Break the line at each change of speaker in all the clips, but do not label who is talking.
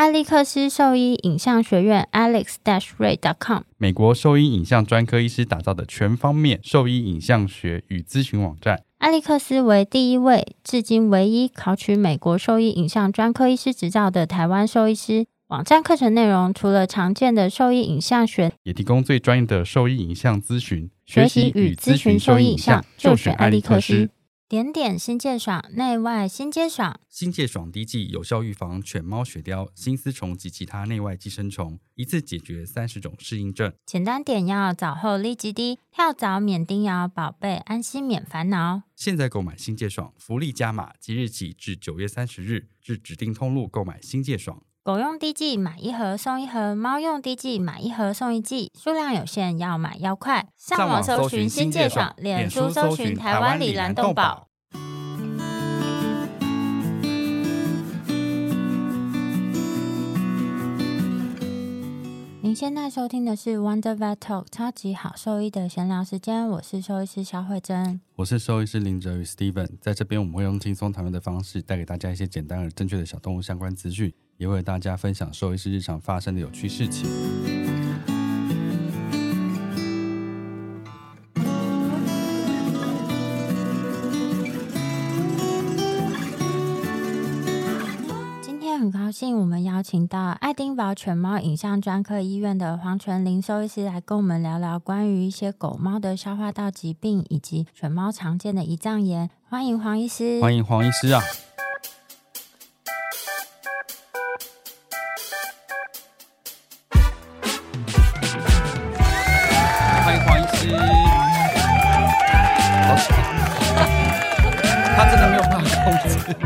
艾利克斯兽医影像学院 alex-ray.com
美国兽医影像专科医师打造的全方面兽医影像学与咨询网站。
艾利克斯为第一位至今唯一考取美国兽医影像专科医师执照的台湾兽医师。网站课程内容除了常见的兽医影像学，
也提供最专业的兽医影像咨询。
学习与咨询兽医影像就选艾利克斯。点点新健爽，内外新皆爽。
新界爽滴剂有效预防犬猫血貂、新丝虫及其他内外寄生虫，一次解决30种适应症。
简单点药，早后立即滴，跳蚤免叮咬，宝贝安心免烦恼。
现在购买新界爽，福利加码，即日起至9月30日，至指定通路购买新界爽。
狗用滴剂买1盒送1盒，猫用滴剂买1盒送1剂，数量有限，要买要快。上网搜寻新界爽，脸书搜寻台湾里蓝动保。您现在收听的是 Wonder Vet Talk 超级好兽医的闲聊时间，我是兽医师肖慧珍，
我是兽医师林哲宇 Steven。 在这边我们会用轻松谈论的方式带给大家一些简单而正确的小动物相关资讯，也会和大家分享兽医师日常发生的有趣事情。
很高兴我们邀请到爱丁堡犬猫影像专科医院的黄纯林兽医师来跟我们聊聊关于一些狗猫的消化道疾病以及犬猫常见的胰脏炎。欢迎黄医师。
欢迎黄医师啊。欢迎黄医师。好爽。他真的没有办法控制。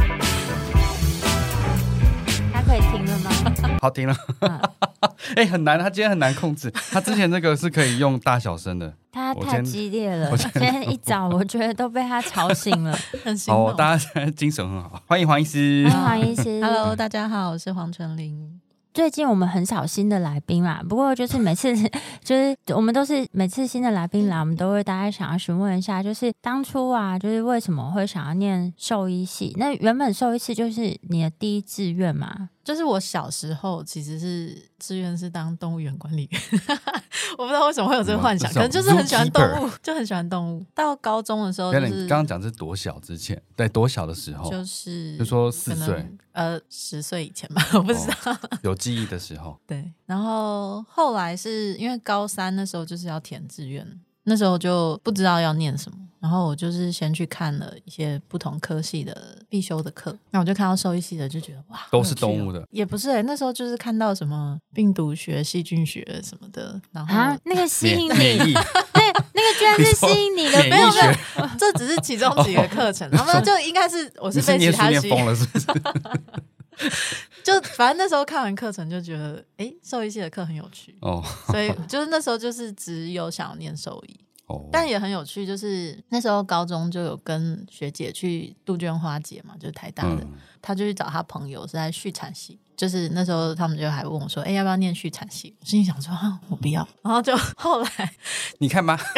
好，停了。很难，他今天很难控制。他之前那个是可以用大小声的，
他太激烈了。今天一早我觉得都被他吵醒了，很心痛。
大家现在精神很好。欢迎黄医师。
欢迎黄医师。
Hello， 大家好，我是黄纯林。
最近我们很少新的来宾啦，不过就是每次就是我们都是每次新的来宾来，我们都会大家想要询问一下，就是当初啊，就是为什么会想要念兽医系？那原本兽医系就是你的第一志愿吗？
就是我小时候其实是志愿是当动物园管理员我不知道为什么会有这个幻想，可能就是很喜欢动物，就很喜欢动物。到高中的时候，就是
刚刚讲是多小之前，对，多小的时候，就说4岁
，10岁以前吧，我不知道，
有记忆的时候。
对，然后后来是因为高3那时候就是要填志愿，那时候就不知道要念什么，然后我就是先去看了一些不同科系的必修的课，那我就看到兽医系的就觉得哇，
都是动物的。
也不是那时候就是看到什么病毒学、细菌学什么的，然后
那个吸引你那个居然是吸引你的。
没有，这只是其中几个课程他们就应该是我是被其他
念疯了是不是
就反正那时候看完课程就觉得兽医系的课很有趣所以就是那时候就是只有想要念兽医但也很有趣，就是那时候高中就有跟学姐去杜鹃花节嘛，就是台大的他就去找他朋友是在畜产系，就是那时候他们就还问我说要不要念畜产系，我心里想说我不要，然后就后来
你看吧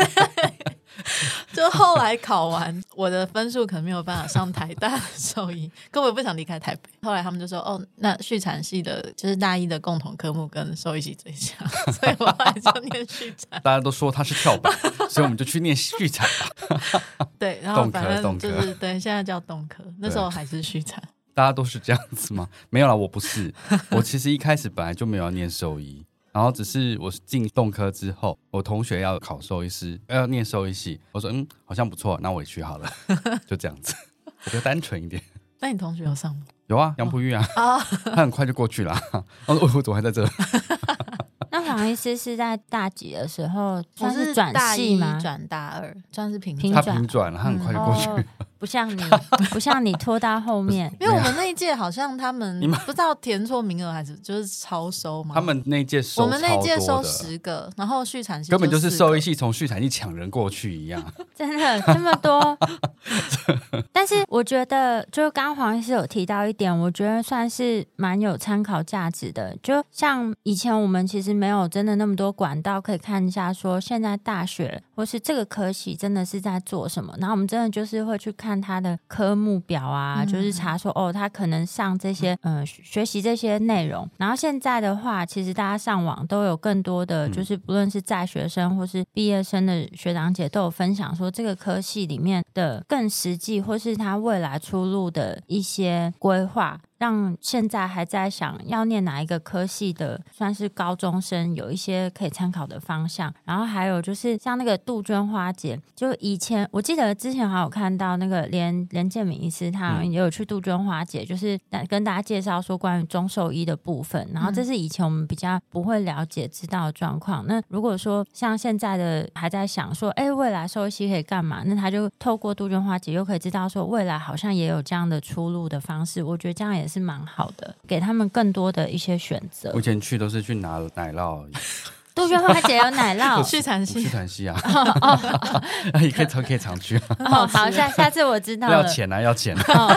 就后来考完我的分数可能没有办法上台大的兽医，根本不想离开台北。后来他们就说那畜产系的就是大一的共同科目跟兽医系最像，所以我后来就念畜产
大家都说他是跳板所以我们就去念畜产吧
对，然后反正就是对，现在叫动科，那时候还是畜产。
大家都是这样子吗？没有啦，我不是我其实一开始本来就没有要念兽医，然后只是我进动科之后，我同学要考兽医师，要念兽医系，我说好像不错，那我也去好了就这样子，我比较单纯一点。
那你同学有上吗？
有啊，杨璞玉啊他很快就过去了我怎么还在这
那黄医师是在大几的时候算
是
转系吗？
大一转大2，算是平
转。
他平转了，他很快就过去
不像你拖到后面
因为我们那一届好像他们不知道填错名额还是就是超收嘛，
他们那一届收超多的，
我们那一届收10个，然后畜产系
根本就是兽医系从畜产系抢人过去一样
真的这么多但是我觉得就刚刚黄医师有提到一点，我觉得算是蛮有参考价值的，就像以前我们其实没有真的那么多管道可以看一下说现在大学或是这个科系真的是在做什么，然后我们真的就是会去看看他的科目表啊，就是查说他可能上这些学习这些内容。然后现在的话，其实大家上网都有更多的，就是不论是在学生或是毕业生的学长姐都有分享说这个科系里面的更实际或是他未来出路的一些规划，让现在还在想要念哪一个科系的算是高中生有一些可以参考的方向。然后还有就是像那个杜鹃花节，就以前我记得之前还有看到那个连建敏医师他也有去杜鹃花节，就是跟大家介绍说关于中兽医的部分，然后这是以前我们比较不会了解知道的状况。那如果说像现在的还在想说未来兽医系可以干嘛，那他就透过杜鹃花节又可以知道说未来好像也有这样的出路的方式，我觉得这样也是蛮好的，给他们更多的一些选择。
我以前去都是去拿奶酪而已。
杜鹃花节有奶酪，
畜产
系啊，也可以常去
好，下次我知道了。
要钱啊，要钱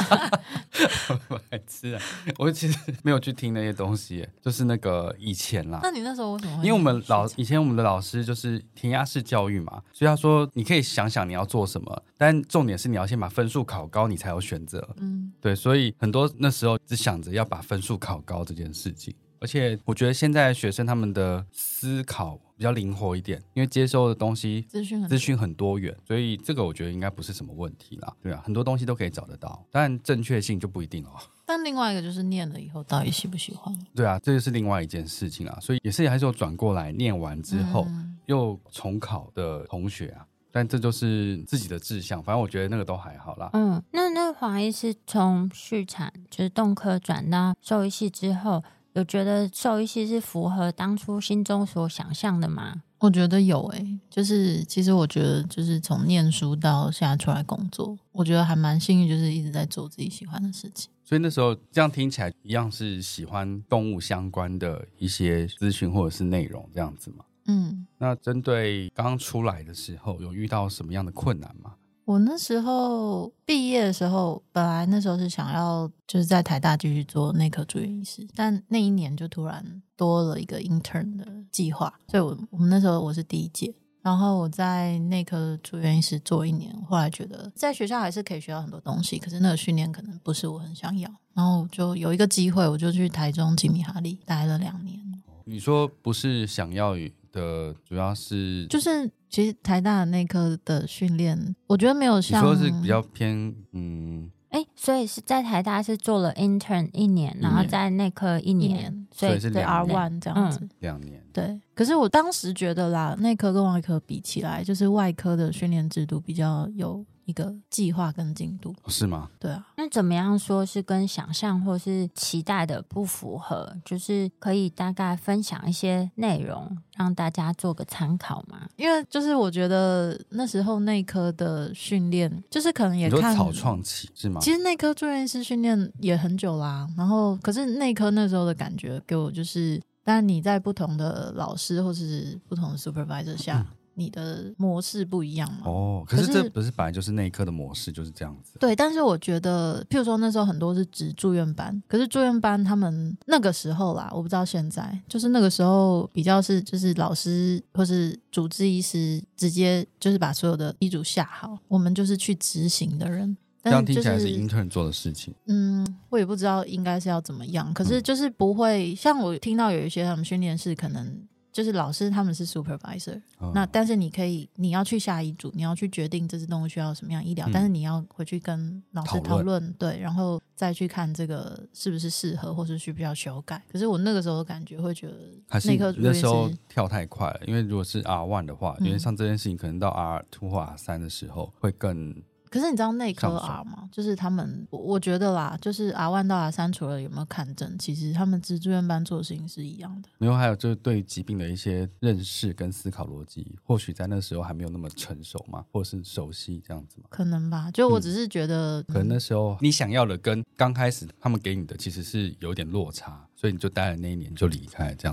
白痴啊！我其实没有去听那些东西，就是那个以前啦。
那你那时候为什么会？
因为我们以前我们的老师就是填鸭式教育嘛，所以他说你可以想想你要做什么，但重点是你要先把分数考高，你才有选择。对，所以很多那时候只想着要把分数考高这件事情。而且我觉得现在学生他们的思考比较灵活一点，因为接收的东西资讯很多元，所以这个我觉得应该不是什么问题啦。对啊，很多东西都可以找得到，但正确性就不一定哦。
但另外一个就是念了以后到底喜不喜欢？
对啊，这就是另外一件事情啦。所以还是有转过来念完之后又重考的同学啊。但这就是自己的志向，反正我觉得那个都还好啦。
那黄医师从畜产就是动科转到兽医系之后，有觉得兽医系是符合当初心中所想象的吗？
我觉得有就是其实我觉得就是从念书到现在出来工作，我觉得还蛮幸运，就是一直在做自己喜欢的事情。
所以那时候这样听起来一样是喜欢动物相关的一些资讯或者是内容这样子嘛。那针对刚出来的时候有遇到什么样的困难吗？
我那时候毕业的时候，本来那时候是想要就是在台大继续做内科住院医师，但那一年就突然多了一个 intern 的计划，所以我们那时候我是第一届，然后我在内科住院医师做1年，后来觉得在学校还是可以学到很多东西，可是那个训练可能不是我很想要，然后就有一个机会，我就去台中吉米哈利待了2年。
你说不是想要的，主要是
就是其实台大的内科的训练，我觉得没有像
你说是比较偏
所以是在台大是做了 intern 1年，然后在内科1年，所以
是
R1 这样子
2年。
对，可是我当时觉得啦，内科跟外科比起来，就是外科的训练制度比较有一个计划跟进度。
是吗？
对啊。
那怎么样说是跟想象或是期待的不符合？就是可以大概分享一些内容让大家做个参考吗？
因为就是我觉得那时候内科的训练就是可能也看
你说草创期是吗？
其实内科住院医师训练也很久啦，然后可是内科那时候的感觉给我就是当然你在不同的老师或是不同的 supervisor 下你的模式不一样嘛。
可是这不是本来就是内科的模式就是这样子。
对，但是我觉得譬如说那时候很多是指住院班，可是住院班他们那个时候啦，我不知道现在，就是那个时候比较是就是老师或是主治医师直接就是把所有的医嘱下好，我们就是去执行的人。
这样听起来是 intern 做的事情。
我也不知道应该是要怎么样，可是就是不会像我听到有一些他们训练室可能就是老师他们是 supervisor，那但是你要去下医嘱，你要去决定这只动物需要什么样医疗，但是你要回去跟老师讨论，对，然后再去看这个是不是适合或是需不需要修改。可是我那个时候的感觉会觉得
还是那时候跳太快了，因为如果是 R1 的话，因为像这件事情可能到 R2 或 R3 的时候会更。
可是你知道内科 R 吗？就是他们我觉得啦，就是 R1 到 R3 除了有没有看诊，其实他们住院班做的事情是一样的。
没有，还有就是对疾病的一些认识跟思考逻辑，或许在那时候还没有那么成熟嘛，或是熟悉这样子嘛。
可能吧，就我只是觉得
可能那时候你想要的跟刚开始他们给你的其实是有点落差，所以你就待了那1年就离开这样子。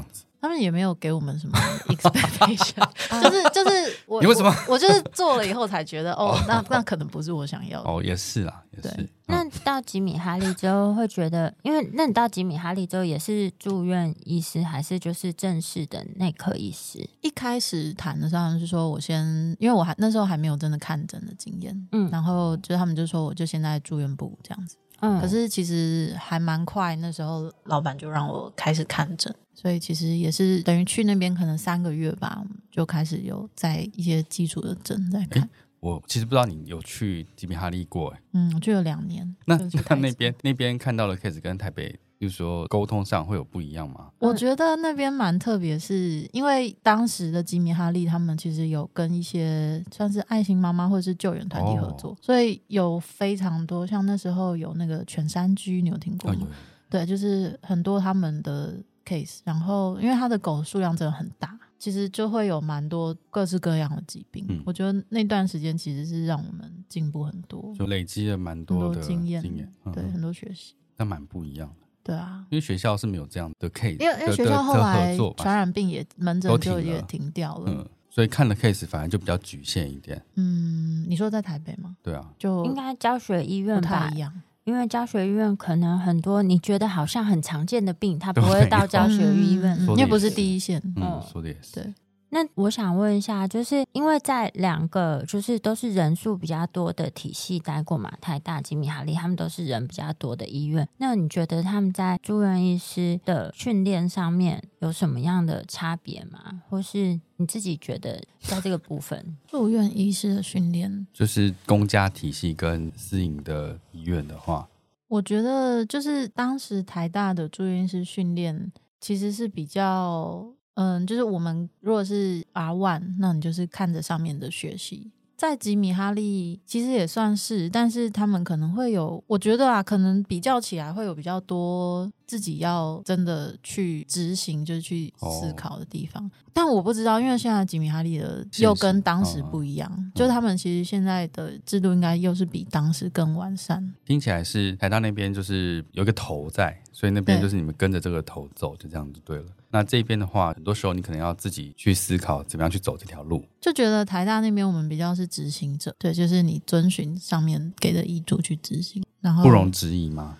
他们也没有给我们什么 expectation， 就是我
你为什么
我就是做了以后才觉得那可能不是我想要的。
也是啦，也是。
那到吉米哈利之后会觉得，因为那你到吉米哈利之后也是住院医师，还是就是正式的内科医师？
一开始谈的时候是说我先，因为我那时候还没有真的看诊的经验，然后就他们就说我就先在住院部这样子。可是其实还蛮快，那时候老板就让我开始看诊，所以其实也是等于去那边可能3个月吧，就开始有在一些基础的诊在看。
我其实不知道你有去吉米哈利过。
我去了2年。
那那边看到的 case 跟台北比如说沟通上会有不一样吗？
我觉得那边蛮特别，是因为当时的吉米哈利他们其实有跟一些算是爱心妈妈或者是救援团体合作，所以有非常多，像那时候有那个犬山居，你有听过吗？对，就是很多他们的 case， 然后因为他的狗数量真的很大，其实就会有蛮多各式各样的疾病。我觉得那段时间其实是让我们进步很多，
就累积了蛮多的
经验，对，很多学习，
那蛮不一样的。
对啊，
因为学校是没有这样的 case，
因为学校后来传染病也门诊就也停掉了，
所以看的 case 反而就比较局限一点。
你说在台北吗？
对啊，
就应该教学医院吧，
不太一样。
因为教学医院可能很多你觉得好像很常见的病，它不会到教学医院，
因为不是第一线。
说的也是。
对。
那我想问一下，就是因为在2个就是都是人数比较多的体系待过嘛，台大、吉米哈利，他们都是人比较多的医院。那你觉得他们在住院医师的训练上面有什么样的差别吗？或是你自己觉得在这个部分，
住院医师的训练，
就是公家体系跟私营的医院的话，
我觉得就是当时台大的住院医师训练其实是比较。就是我们如果是 R1， 那你就是看着上面的学习。在吉米哈利其实也算是，但是他们可能会有，我觉得可能比较起来会有比较多自己要真的去执行，就是去思考的地方。但我不知道，因为现在吉米哈利的又跟当时不一样，就是他们其实现在的制度应该又是比当时更完善。
听起来是台大那边就是有一个头在，所以那边就是你们跟着这个头走，就这样就对了。那这边的话，很多时候你可能要自己去思考怎么样去走这条路。
就觉得台大那边我们比较是执行者，对，就是你遵循上面给的遗嘱去执行，然后
不容置疑吗？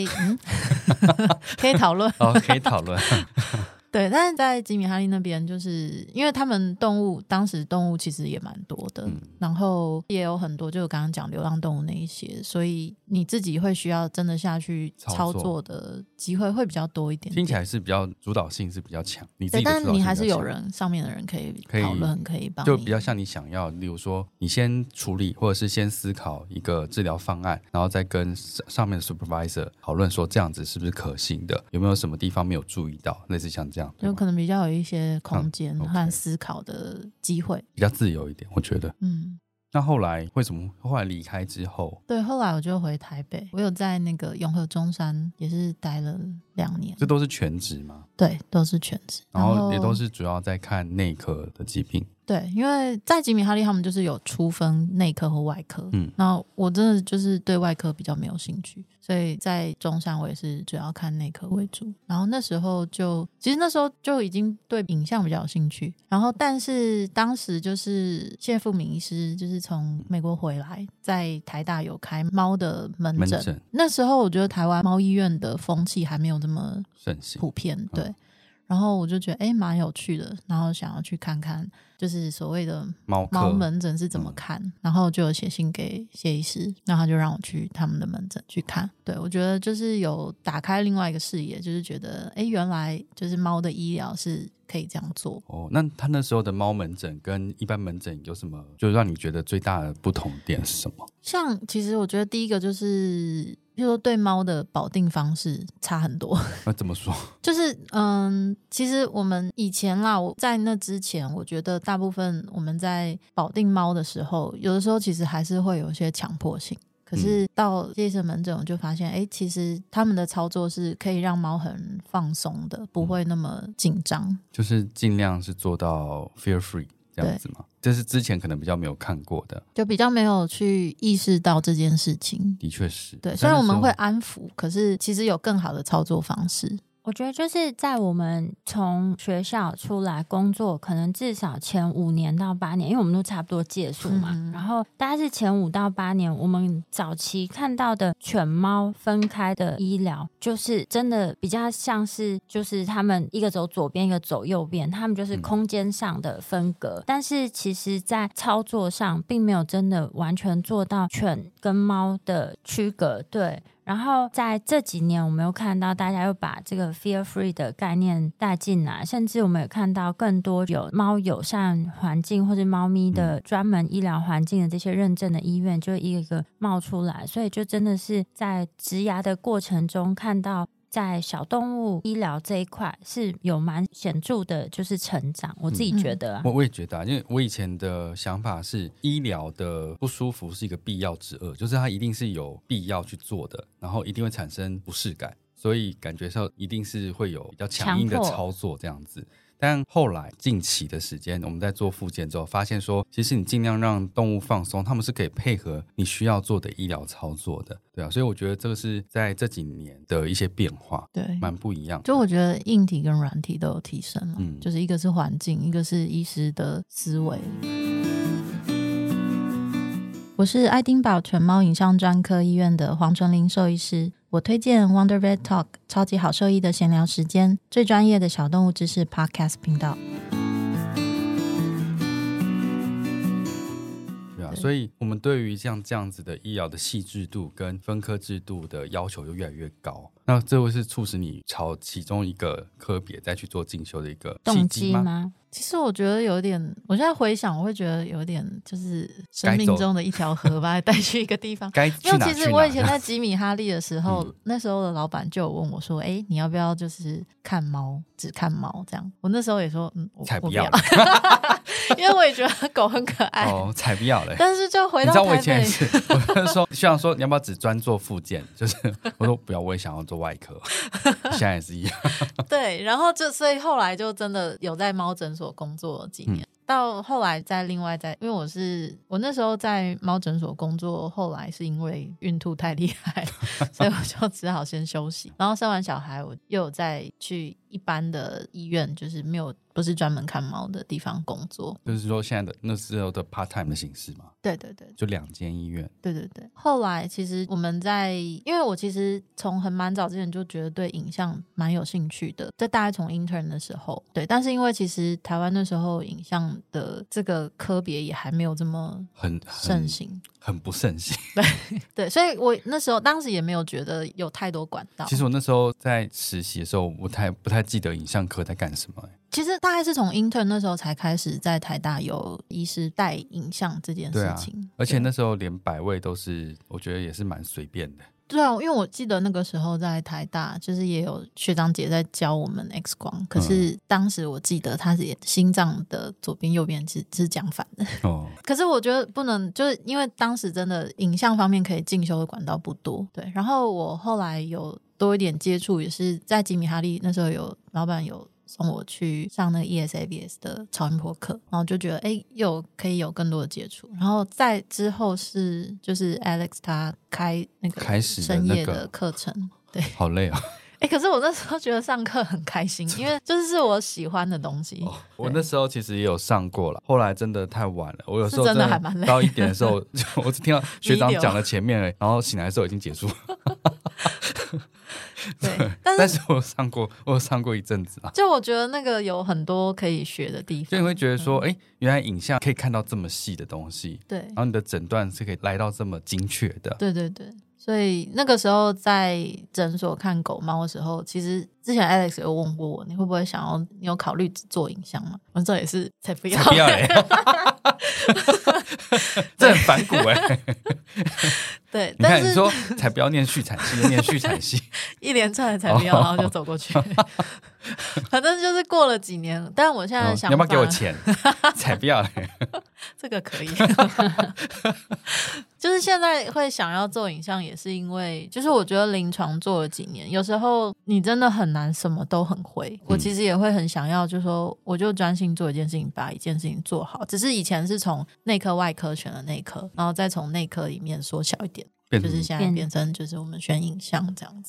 可以讨论
可以讨论。
对，但是在吉米哈利那边，就是因为他们当时动物其实也蛮多的，然后也有很多就我刚刚讲流浪动物那一些，所以你自己会需要真的下去操作的机会会比较多一点点。
听起来是比较主导性是比较强，你自己的主导性比较强，
但你还是有人上面的人可以讨论，可以帮你，
就比较像你想要，例如说你先处理或者是先思考一个治疗方案，然后再跟上面的 supervisor 讨论说这样子是不是可行的，有没有什么地方没有注意到，类似像这样。
就可能比较有一些空间和思考的机会，
比较自由一点，我觉得。那后来为什么后来离开之后？
对，后来我就回台北，我有在那个永和中山也是待了2年。
这都是全职吗？
对，都是全职，
然后也都是主要在看内科的疾病。
对，因为在吉米哈利他们就是有初分内科或外科，然后我真的就是对外科比较没有兴趣，所以在中山我也是主要看内科为主。然后那时候其实那时候就已经对影像比较有兴趣，然后但是当时就是谢富敏医师就是从美国回来，在台大有开猫的门诊。那时候我觉得台湾猫医院的风气还没有这么普遍，对。然后我就觉得蛮有趣的，然后想要去看看就是所谓的猫门诊是怎么看，然后就有写信给谢医师，然后他就让我去他们的门诊去看。对，我觉得就是有打开另外一个视野，就是觉得原来就是猫的医疗是可以这样做。
那他那时候的猫门诊跟一般门诊有什么就让你觉得最大的不同点是什么？
像其实我觉得第一个就是比如说对猫的保定方式差很多。
那怎么说？
就是其实我们以前啦，我在那之前我觉得大部分我们在保定猫的时候，有的时候其实还是会有一些强迫性。可是到谢医生门诊我就发现其实他们的操作是可以让猫很放松的，不会那么紧张，
就是尽量是做到 fear free 这样子嘛。这是之前可能比较没有看过的，
就比较没有去意识到这件事情。
的确是，
对，虽然我们会安抚，可是其实有更好的操作方式。
我觉得就是在我们从学校出来工作，可能至少前5年到8年，因为我们都差不多届数嘛，然后大概是前5到8年，我们早期看到的犬猫分开的医疗，就是真的比较像是就是他们一个走左边一个走右边，他们就是空间上的分隔，但是其实在操作上并没有真的完全做到犬跟猫的区隔。对，然后在这几年我们又看到大家又把这个 fear free 的概念带进来，甚至我们有看到更多有猫友善环境或是猫咪的专门医疗环境的这些认证的医院就一个一个冒出来，所以就真的是在植牙的过程中看到在小动物医疗这一块是有蛮显著的就是成长，我自己觉得啊。
我也觉得啊，因为我以前的想法是医疗的不舒服是一个必要之恶，就是它一定是有必要去做的，然后一定会产生不适感，所以感觉上一定是会有比较强硬的操作这样子。但后来近期的时间我们在做复健之后发现说，其实你尽量让动物放松，他们是可以配合你需要做的医疗操作的，对啊，所以我觉得这个是在这几年的一些变化，对，蛮不一样的。
就我觉得硬体跟软体都有提升了，就是一个是环境，一个是医师的思维。我是爱丁堡犬猫影像专科医院的黄纯玲兽医师，我推荐 Wonder Vet Talk 超级好兽医的闲聊时间，最专业的小动物知识 Podcast 频道。
对啊，所以我们对于像这样子的医疗的细致度跟分科制度的要求就越来越高，那这会是促使你朝其中一个科别再去做进修的一个契机吗？
其实我觉得有点，我现在回想我会觉得有点就是生命中的一条河把它带去一个地方
该去哪去哪。
其实我以前在吉米哈利的时候那时候的老板就有问我说你要不要就是看猫，只看猫这样，我那时候也说我
才不要
因为我也觉得狗很可爱
才不要嘞。
但是就回到台北，
你知道我以前是我说希望说你要不要只专做复健，就是我说不要，我也想要做外科现在也是一样
对，然后所以后来就真的有在猫诊所工作几年，到后来再另外因为我那时候在猫诊所工作，后来是因为孕吐太厉害所以我就只好先休息，然后生完小孩我又有再去一般的医院，就是不是专门看猫的地方工作，
就是说现在的那时候的 part time 的形式嘛。
对对对，
就2间医院。
对对对，后来其实我们因为我其实从蛮早之前就觉得对影像蛮有兴趣的，这大概从 intern 的时候，对，但是因为其实台湾那时候影像的这个科别也还没有这么盛行，
很不盛行
对，所以我那时候当时也没有觉得有太多管道。
其实我那时候在实习的时候不太记得影像科在干什么
其实大概是从 intern 那时候才开始在台大有医师带影像这件事情，
而且那时候连摆位都是我觉得也是蛮随便的。
对啊，因为我记得那个时候在台大就是也有学长姐在教我们 X 光，可是当时我记得他是心脏的左边右边是讲反的可是我觉得不能，就是因为当时真的影像方面可以进修的管道不多，对，然后我后来有多一点接触，也是在吉米哈利那时候老板有送我去上那个 ESABS 的超音波课，然后就觉得又可以有更多的接触，然后在之后就是 Alex 他开那个深夜的课程，对，
好累啊
可是我那时候觉得上课很开心，因为就是我喜欢的东西
我那时候其实也有上过了，后来真的太晚了，我有时候
真的还蛮累，
到1点的时候我只听到学长讲了前面然后醒来的时候已经结束
对，
但是我有上过一阵子
就我觉得那个有很多可以学的地方，
就你会觉得说原来影像可以看到这么细的东西，
对，
然后你的诊断是可以来到这么精确的，
对对对，所以那个时候在诊所看狗猫的时候，其实之前 Alex 有问过我，你会不会你有考虑只做影像吗？我这也是才不要
这很反骨
对，
你看你说才不要念畜产系，念畜产系
一连串的才不要然后就走过去反正就是过了几年，但我现在的想法你
要不要给我钱才不要
这个可以就是现在会想要做影像，也是因为就是我觉得临床做了几年，有时候你真的很难什么都很会，我其实也会很想要就是说我就专心做一件事情，把一件事情做好，只是以前是从内科外科选了内科，然后再从内科里面缩小一点，就是现在变成就是我们选影像这样子。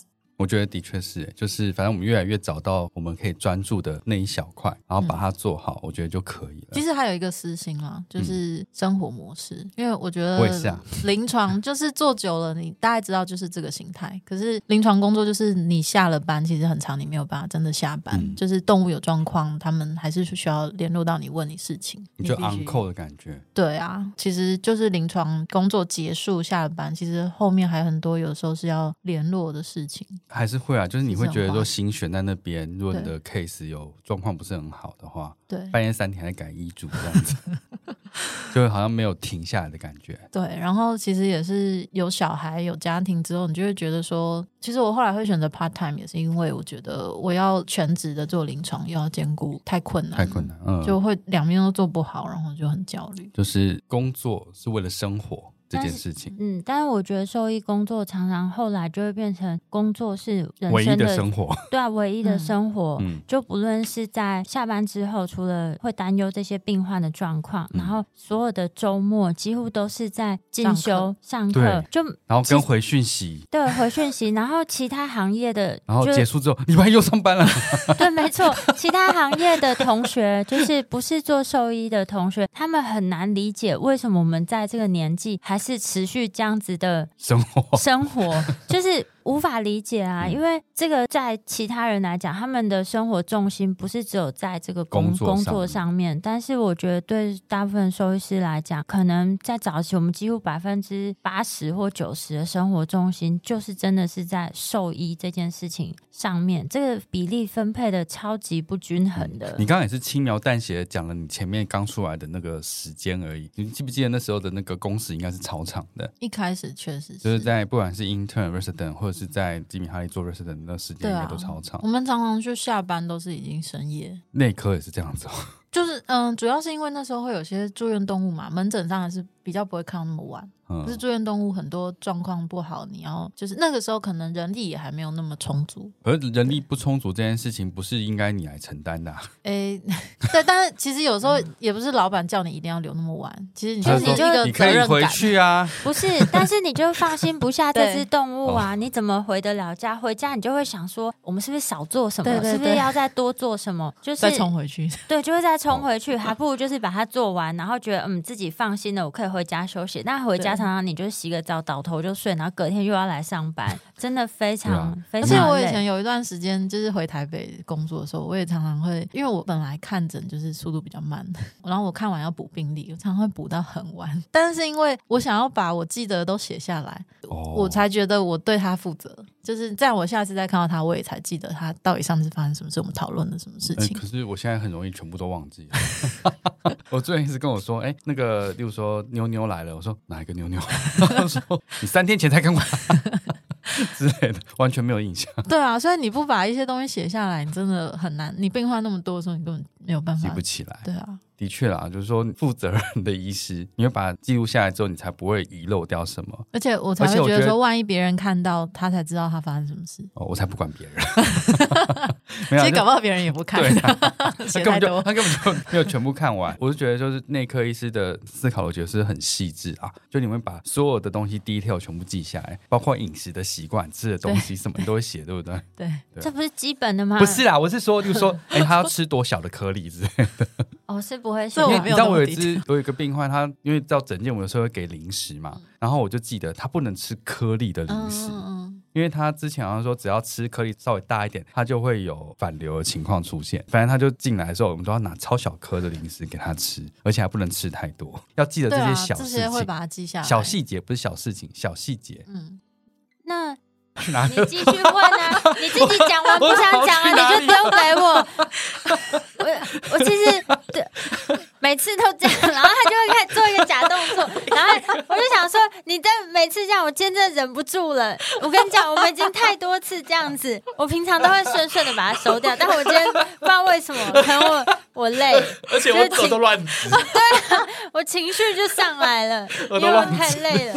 我觉得的确是，就是反正我们越来越找到我们可以专注的那一小块，然后把它做好，我觉得就可以了。
其实还有一个私心啦，就是生活模式，因为我觉得临床就是做久了，你大概知道就是这个形态。可是临床工作就是你下了班，其实很长你没有办法真的下班，就是动物有状况，他们还是需要联络到你问你事情，
你就 on call 的感觉。
对啊，其实就是临床工作结束下了班，其实后面还有很多有时候是要联络的事情。
还是会啊，就是你会觉得说心悬在那边，如果你的 case 有状况不是很好的话，
对，
半夜3点还改医嘱这样子就好像没有停下来的感觉。
对，然后其实也是有小孩有家庭之后，你就会觉得说，其实我后来会选择 part time 也是因为我觉得我要全职的做临床又要兼顾太困难，就会两边都做不好，然后就很焦虑。
就是工作是为了生活这件事情，
但是我觉得兽医工作常常后来就会变成工作是人生
唯一的生活。
对啊，唯一的生活，就不论是在下班之后，除了会担忧这些病患的状况，然后所有的周末几乎都是在进修上课，就
然后跟回讯息，
对，回讯息，然后其他行业的，
然后结束之后，礼拜又上班了。
对，没错，其他行业的同学，就是不是做兽医的同学，他们很难理解为什么我们在这个年纪还是持续这样子的生活就是无法理解啊，因为这个在其他人来讲，他们的生活重心不是只有在这个工作上面，但是我觉得对大部分兽医师来讲，可能在早期我们几乎80%或90%的生活重心就是真的是在兽医这件事情上面，这个比例分配的超级不均衡的。
你刚刚也是轻描淡写的讲了你前面刚出来的那个时间而已，你记不记得那时候的那个工时应该是超长的？
一开始确实是，
就是在不管是 intern、resident 或者是在吉米哈利做 resident 那时间应该都超长。
我们常常就下班都是已经深夜，
内科也是这样子
就是主要是因为那时候会有些住院动物嘛，门诊上还是比较不会看到那么晚。就是住院动物很多状况不好，你要就是那个时候可能人力也还没有那么充足。
而人力不充足这件事情不是应该你来承担的
对，但是其实有时候也不是老板叫你一定要留那么晚，其实你
就
一个
你可以回去啊，
不是，但是你就放心不下这只动物啊，你怎么回得了家？回家你就会想说，我们是不是少做什么？
对对对，
是不是要再多做什么？就是
再冲回去，
对，就会再冲回去，还不如就是把它做完，然后觉得自己放心了，我可以回家休息。但回家常常你就洗个澡倒头就睡，然后隔天又要来上班，真的非常非常累。
而且我以前有一段时间就是回台北工作的时候，我也常常会，因为我本来看诊就是速度比较慢，然后我看完要补病历，我常常会补到很晚。但是因为我想要把我记得都写下来，我才觉得我对他负责。就是这样，我下次再看到他，我也才记得他到底上次发生什么事，我们讨论了什么事情。
可是我现在很容易全部都忘记了。我最近一直跟我说，那个，例如说妞妞来了，我说哪一个妞妞？他说你3天前才跟我之类的，完全没有印象。
对啊，所以你不把一些东西写下来，你真的很难。你病患那么多的时候，你根本没有办法
记不起来。
对啊。
的确啦，就是说负责任的医师，你会把它记录下来之后，你才不会遗漏掉什么。
而且我才会觉得说，万一别人看到，他才知道他发生什么事。
我才不管别人。
其实搞不好别人也不看。
对他根本就没有全部看完。我是觉得，就是内科医师的思考，我觉得是很细致啊。就你们把所有的东西 detail 全部记下来，包括饮食的习惯、吃的东西什么，你都会写，对不对？
对，
这不是基本的吗？
不是啦，我是说，就是说，他要吃多小的颗粒之类的。
是不会写。
因为
你知道我有一个病患，他因为到诊间，我有时候会给零食嘛，然后我就记得他不能吃颗粒的零食，因为他之前好像说只要吃颗粒稍微大一点，他就会有反流的情况出现。反正他就进来的时候，我们都要拿超小颗的零食给他吃，而且还不能吃太多，要记得这些小事情，
这些会把它记下来。
小细节不是小事情，小细节。
那你继续问啊，你自己讲完不想讲啊，你就丢给我。我其实每次都这样，然后他就会开始做一个假动作，然后我就想说，你每次这样，我今天真的忍不住了。我跟你讲，我们已经太多次这样子，我平常都会顺顺的把它收掉，但我今天不知道为什么，可能我累，
而且我耳朵乱指。
对啊，我情绪就上来了，因为我太累了。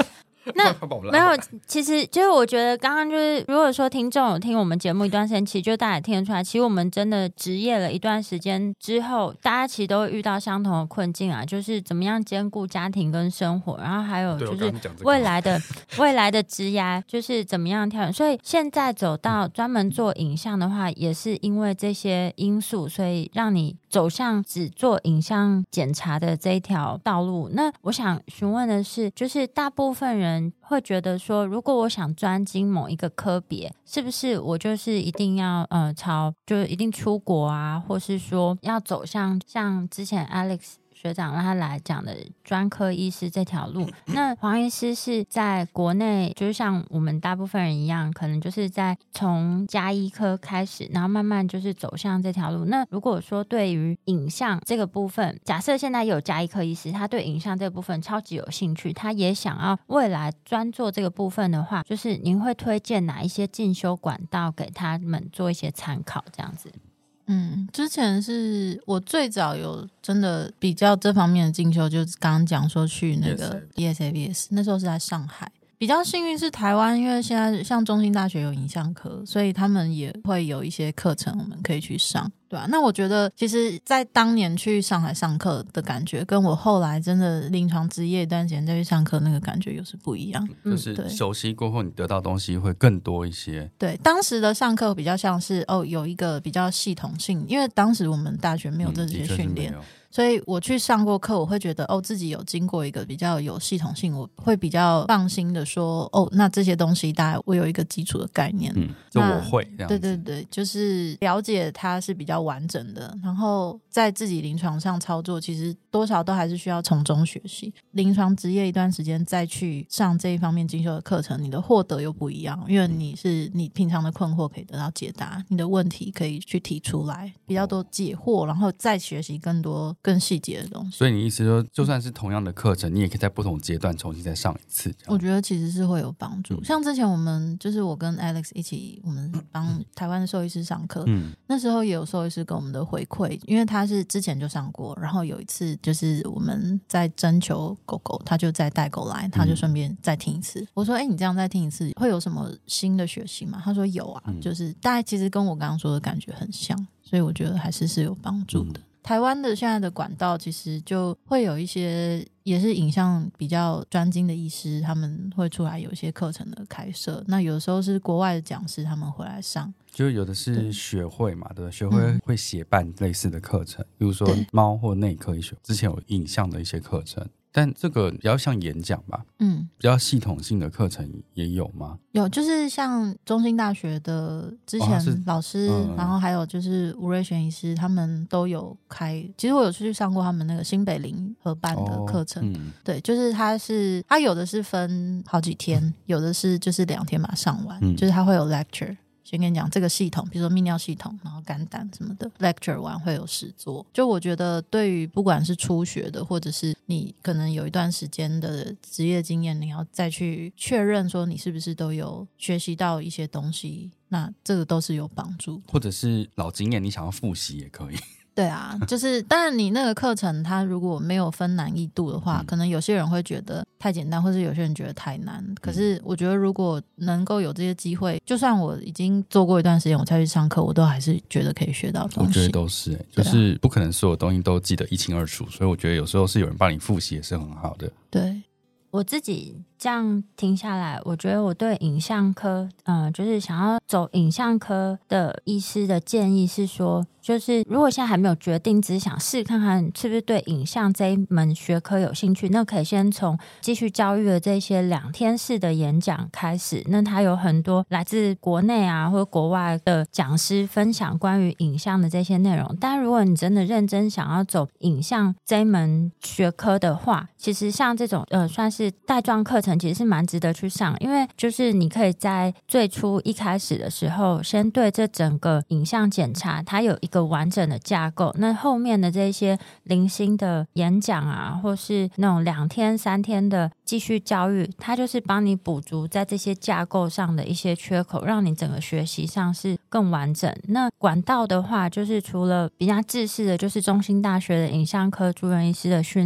那没有，其实就是我觉得刚刚就是如果说听众有听我们节目一段时间，其实就大家也听得出来，其实我们真的职业了一段时间之后，大家其实都会遇到相同的困境啊，就是怎么样兼顾家庭跟生活，然后还有就是未来的职涯就是怎么样挑选。所以现在走到专门做影像的话，也是因为这些因素，所以让你走向只做影像检查的这一条道路。那我想询问的是，就是大部分人会觉得说，如果我想专精某一个科别，是不是我就是一定要就是一定出国啊，或是说要走向像之前 Alex学长让他来讲的专科医师这条路？那黄医师是在国内，就是像我们大部分人一样，可能就是在从家医科开始，然后慢慢就是走向这条路。那如果说对于影像这个部分，假设现在有家医科医师，他对影像这个部分超级有兴趣，他也想要未来专做这个部分的话，就是您会推荐哪一些进修管道给他们做一些参考这样子？
之前是我最早有真的比较这方面的进修，就是刚刚讲说去那个 ESABS， 那时候是在上海。比较幸运是台湾，因为现在像中兴大学有影像科，所以他们也会有一些课程我们可以去上，对啊。那我觉得其实在当年去上海上课的感觉，跟我后来真的临床职业一段时间再去上课那个感觉又是不一样，
就是熟悉过后你得到的东西会更多一些。
对，当时的上课比较像是有一个比较系统性，因为当时我们大学没有这些训练，所以我去上过课，我会觉得自己有经过一个比较有系统性，我会比较放心的说那这些东西大概我有一个基础的概念，
就我会这样子。
对对对，就是了解它是比较完整的，然后在自己临床上操作，其实多少都还是需要从中学习。临床职业一段时间再去上这一方面进修的课程，你的获得又不一样，因为你平常的困惑可以得到解答，你的问题可以去提出来，比较多解惑，然后再学习更细节的东西。
所以你意思说，就算是同样的课程，你也可以在不同阶段重新再上一次。
我觉得其实是会有帮助。像之前我们就是我跟 Alex 一起，我们帮台湾的兽医师上课，那时候也有兽医师跟我们的回馈，因为他是之前就上过，然后有一次就是我们在征求狗狗，他就再带狗来，他就顺便再听一次。我说你这样再听一次会有什么新的学习吗？他说有啊，就是大概其实跟我刚刚说的感觉很像，所以我觉得还是有帮助的。台湾的现在的管道其实就会有一些也是影像比较专精的医师，他们会出来有一些课程的开设，那有的时候是国外的讲师他们回来上，
就有的是学会嘛，对不对？学会会协办类似的课程，比如说猫或内科医学之前有影像的一些课程，但这个比较像演讲吧，比较系统性的课程也有吗？
有，就是像中兴大学的之前老师，然后还有就是吴瑞璇医师，他们都有开。其实我有去上过他们那个新北林合办的课程，对，就是他有的是分好几天，有的是就是2天把它上完，就是他会有 lecture。先跟你讲这个系统，比如说泌尿系统，然后肝胆什么的 lecture 完会有实作。就我觉得对于不管是初学的，或者是你可能有一段时间的职业经验，你要再去确认说你是不是都有学习到一些东西，那这个都是有帮助的。
或者是老经验你想要复习也可以。
对啊，就是当然你那个课程它如果没有分难易度的话，可能有些人会觉得太简单，或是有些人觉得太难。可是我觉得如果能够有这些机会，就算我已经做过一段时间我才去上课，我都还是觉得可以学到东西。
我觉得都是就是不可能所有东西都记得一清二楚，所以我觉得有时候是有人帮你复习也是很好的。
对，
我自己这样听下来，我觉得我对影像科就是想要走影像科的医师的建议是说，就是如果现在还没有决定，只是想试看看是不是对影像这一门学科有兴趣，那可以先从继续教育的这些2天式的演讲开始。那它有很多来自国内啊或者国外的讲师分享关于影像的这些内容。但如果你真的认真想要走影像这一门学科的话，其实像这种算是带状课程其实是蛮值得去上，因为就是你可以在最初一开始的时候先对这整个影像检查它有一个完整的架构，那后面的这些零星的演讲啊或是那种2天3天的继续教育，它就是帮你补足在这些架构上的一些缺口，让你整个学习上是更完整。那管道的话，就是除了比较制式的就是中兴大学的影像科住院医师的训练，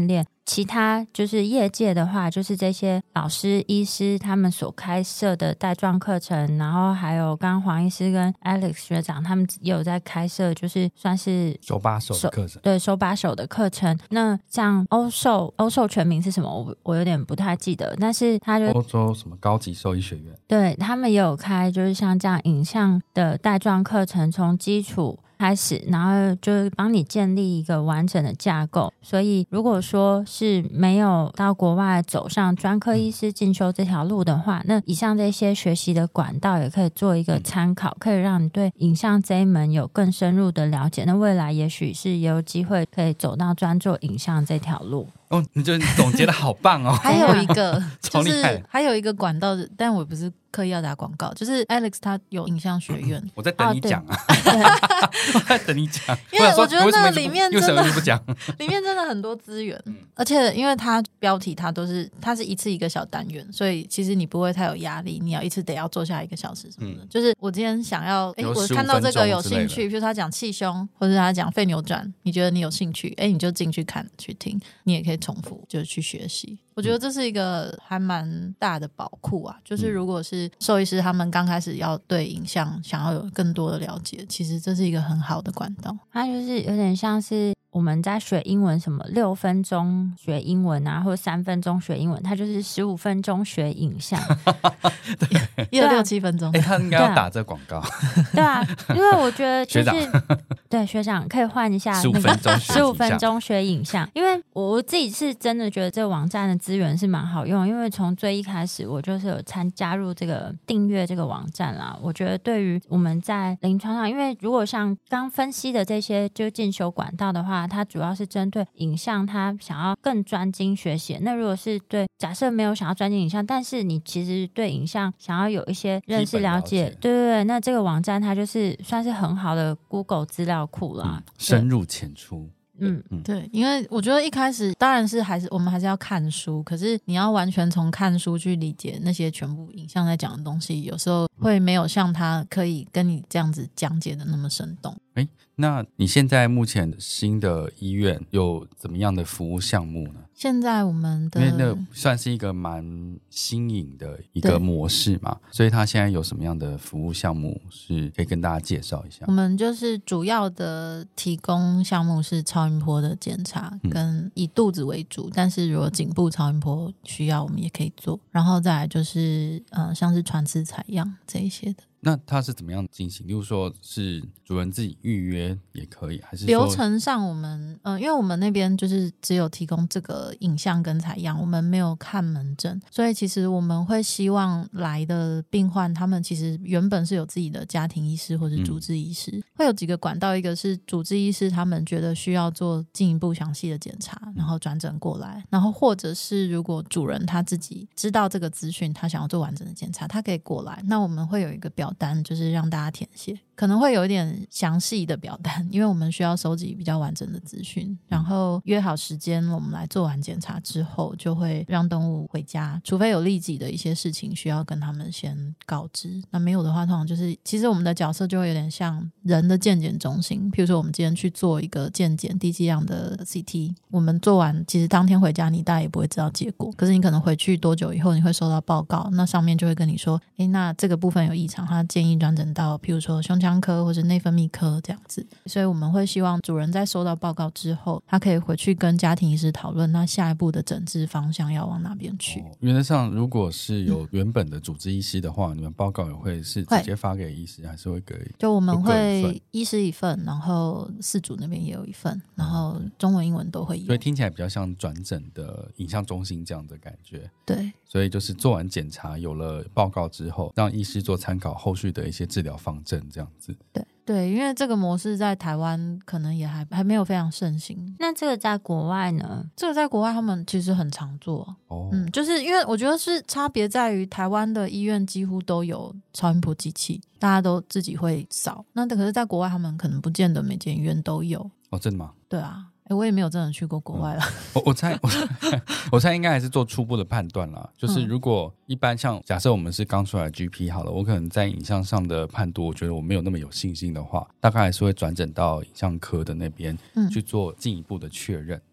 其他就是业界的话，就是这些老师医师他们所开设的带状课程，然后还有刚刚黄医师跟 Alex 学长他们也有在开设，就是算是
手把手的课程。
对，手把手的课程。那像欧寿全名是什么我有点不太记得，但是他就
欧洲什么高级兽医学院，
对，他们也有开就是像这样影像的带状课程，从基础开始，然后就是帮你建立一个完整的架构。所以如果说是没有到国外走上专科医师进修这条路的话，那以上这些学习的管道也可以做一个参考，可以让你对影像这一门有更深入的了解。那未来也许是也有机会可以走到专做影像这条路。
哦，你就总结的好棒哦！
还有一个就是还有一个管道，但我不是刻意要打广告，就是 Alex 他有影像学院，
我在等你讲啊，我在等你讲，
因为我觉得那里面真的
不讲，
里面真的很多资源，而且因为它标题它是一次一个小单元，所以其实你不会太有压力，你要一次得要做下1个小时什么的。就是我今天想要，我看到这个有兴趣，比如他讲气胸，或者他讲肺扭转，你觉得你有兴趣，你就进去看去听，你也可以重复就去学习。我觉得这是一个还蛮大的宝库啊，就是如果是兽医师他们刚开始要对影像想要有更多的了解，其实这是一个很好的管道。
它就是有点像是我们在学英文，什么6分钟学英文啊，或者3分钟学英文，它就是15分钟学影像，
也有6-7分钟。
他应该要打这广告。
对啊，因为我觉得就是
学长
对学长可以换一下
15分钟学
15分钟学影像，因为我自己是真的觉得这个网站的资源是蛮好用，因为从最一开始我就是有加入这个订阅这个网站啦。我觉得对于我们在临床上，因为如果像刚分析的这些就进修管道的话，它主要是针对影像，它想要更专精学习。那如果是对假设没有想要专精影像，但是你其实对影像想要有一些认识了解，对对对，那这个网站它就是算是很好的 Google 资料库啦，
深入浅出。
对，因为我觉得一开始当然是我们还是要看书，可是你要完全从看书去理解那些全部影像在讲的东西，有时候会没有像他可以跟你这样子讲解的那么生动。
那你现在目前新的医院有怎么样的服务项目呢？
现在我们的
因为那算是一个蛮新颖的一个模式嘛，所以它现在有什么样的服务项目是可以跟大家介绍一下？
我们就是主要的提供项目是超音波的检查，跟以肚子为主，但是如果颈部超音波需要我们也可以做，然后再来就是像是穿刺采样这一些的。
那它是怎么样进行？例如说是主人自己预约也可以，还是说
流程上我们因为我们那边就是只有提供这个影像跟采样，我们没有看门诊，所以其实我们会希望来的病患他们其实原本是有自己的家庭医师或者主治医师，会有几个管道，一个是主治医师他们觉得需要做进一步详细的检查，然后转诊过来，然后或者是如果主人他自己知道这个资讯，他想要做完整的检查，他可以过来，那我们会有一个表单，就是让大家填写，可能会有一点详细的表单，因为我们需要收集比较完整的资讯，然后约好时间我们来做完检查之后就会让动物回家，除非有立即的一些事情需要跟他们先告知，那没有的话通常就是其实我们的角色就会有点像人的健检中心，譬如说我们今天去做一个健检低剂量的 CT， 我们做完其实当天回家你大概也不会知道结果，可是你可能回去多久以后你会收到报告，那上面就会跟你说那这个部分有异常，他建议转诊到譬如说胸腔科或者内分泌科这样子，所以我们会希望主人在收到报告之后他可以回去跟家庭医师讨论那下一步的诊治方向要往哪边去。
原则上如果是有原本的主治医师的话，你们报告也会是直接发给医师，还是会给
就我们会医师一份，然后饲主那边也有一份，然后中文英文都会有，
所以听起来比较像转诊的影像中心这样的感觉。
对，
所以就是做完检查有了报告之后，让医师做参考后续的一些治疗方针这样子。
对，因为这个模式在台湾可能也还没有非常盛行。
那这个在国外呢？
这个在国外他们其实很常做就是因为我觉得是差别在于台湾的医院几乎都有超音波机器，大家都自己会扫，那可是在国外他们可能不见得每间医院都有。
真的吗？
对啊，我也没有真的去过国外啦。
我猜应该还是做初步的判断啦，就是如果一般像假设我们是刚出来的 GP 好了，我可能在影像上的判读我觉得我没有那么有信心的话，大概还是会转诊到影像科的那边去做进一步的确认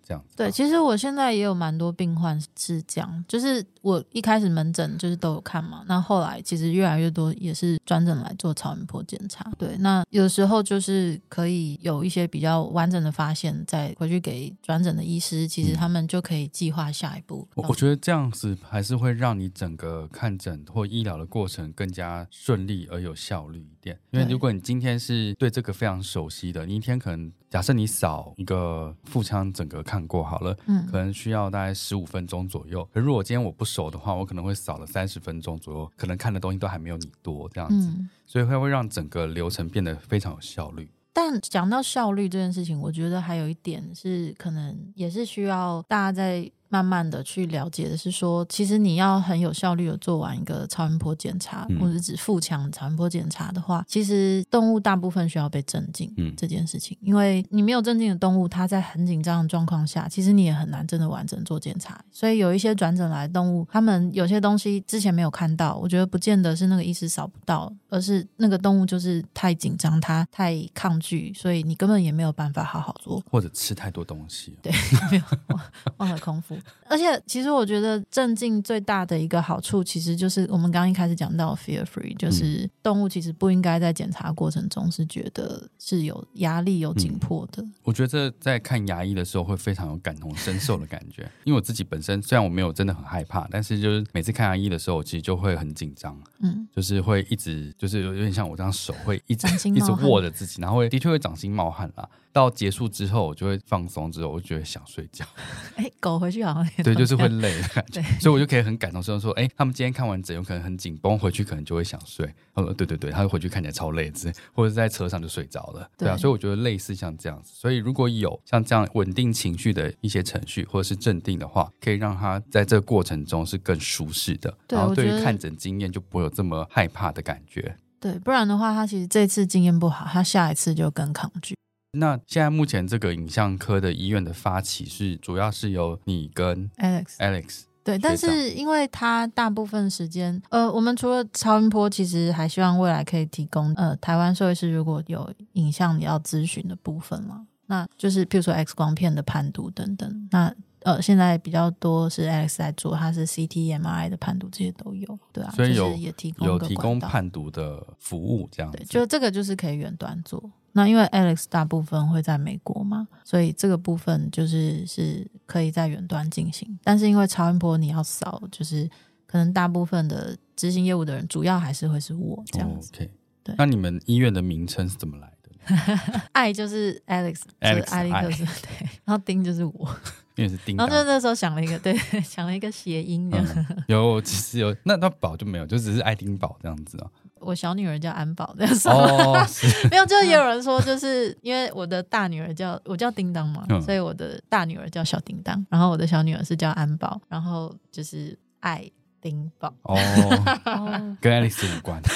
这样子。
对，其实我现在也有蛮多病患是这样，就是我一开始门诊就是都有看嘛，那后来其实越来越多也是专诊来做超音波检查。对，那有时候就是可以有一些比较完整的发现，再回去给专诊的医师，其实他们就可以计划下一步。
我觉得这样子还是会让你整个看诊或医疗的过程更加顺利而有效率一点。因为如果你今天是对这个非常熟悉的，你一天可能假设你扫一个腹腔整个看过好了，可能需要大概15分钟左右。可是如果今天我不熟的话，我可能会扫了30分钟左右，可能看的东西都还没有你多这样子，所以会让整个流程变得非常有效率。
但讲到效率这件事情，我觉得还有一点是可能也是需要大家在慢慢的去了解的是说，其实你要很有效率的做完一个超音波检查，或者指腹腔超音波检查的话，其实动物大部分需要被镇静这件事情，因为你没有镇静的动物，它在很紧张的状况下，其实你也很难真的完整做检查。所以有一些转诊来的动物，他们有些东西之前没有看到，我觉得不见得是那个医师扫不到，而是那个动物就是太紧张，它太抗拒，所以你根本也没有办法好好做，
或者吃太多东西。
对，没有忘了空腹。而且其实我觉得镇静最大的一个好处，其实就是我们刚刚一开始讲到 fear free， 就是动物其实不应该在检查过程中是觉得是有压力有紧迫的。
我觉得这在看牙医的时候会非常有感同身受的感觉，因为我自己本身虽然我没有真的很害怕，但是就是每次看牙医的时候，我其实就会很紧张，就是会一直就是有点像我这样手会一直握着自己，然后的确会掌心冒汗啦。到结束之后我就会放松，之后我就觉得想睡觉。
狗回去好像也
对，就是会累的感觉，所以我就可以很感同身受说，他们今天看完诊有可能很紧绷，回去可能就会想睡。对对对，他回去看起来超累之类，或者在车上就睡着了。对啊，所以我觉得类似像这样子，所以如果有像这样稳定情绪的一些程序或者是镇定的话，可以让他在这个过程中是更舒适的，然后对于看诊经验就不会有这么害怕的感觉。
对，不然的话他其实这次经验不好，他下一次就更抗拒。
那现在目前这个影像科的医院的发起是主要是由你跟 Alex
对，但是因为他大部分时间我们除了超音波，其实还希望未来可以提供台湾兽医师如果有影像要咨询的部分嘛，那就是譬如说 X 光片的判读等等，那现在比较多是 Alex 在做，他是 CT、MRI 的判读这些都有，对啊，
所以
就是也提
供判读的服务这样子。
对，就这个就是可以远端做。那因为 Alex 大部分会在美国嘛，所以这个部分是可以在远端进行，但是因为超音波你要扫，就是可能大部分的执行业务的人主要还是会是我这样子。
OK， 对。那你们医院的名称是怎么来的？
爱就是 Alex， 就是艾利克斯，对，然后丁就是我。
因为是叮当，
然后就那时候想了一个，对，想了一个谐音这样。
其实有，那宝就没有，就只是爱丁堡这样子啊。
我小女儿叫安宝这样子。没有，就也有人说，就是因为我的大女儿我叫叮当嘛，所以我的大女儿叫小叮当，然后我的小女儿是叫安宝，然后就是爱丁堡。
跟 Alex 无关。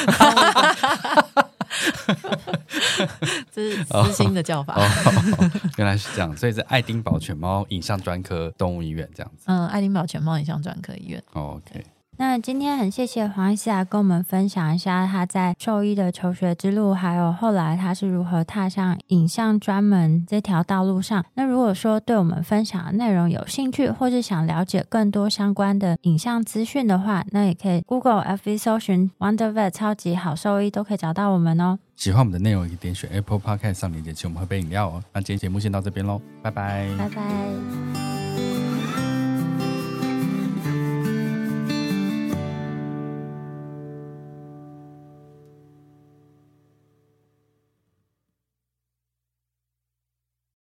这是私心的叫法。
原来是这样，所以是爱丁堡犬猫影像专科动物医院这样子。
爱丁堡犬猫影像专科医院。
OK。
那今天很谢谢黄医师来跟我们分享一下他在兽医的求学之路，还有后来他是如何踏上影像专门这条道路上。那如果说对我们分享的内容有兴趣，或是想了解更多相关的影像资讯的话，那也可以 Google、FB 搜寻 WonderVet 超级好兽医，都可以找到我们哦。
喜欢我们的内容，可以点选 Apple Podcast 上链接，请我们喝杯饮料哦。那今天节目先到这边咯，拜拜，
拜拜。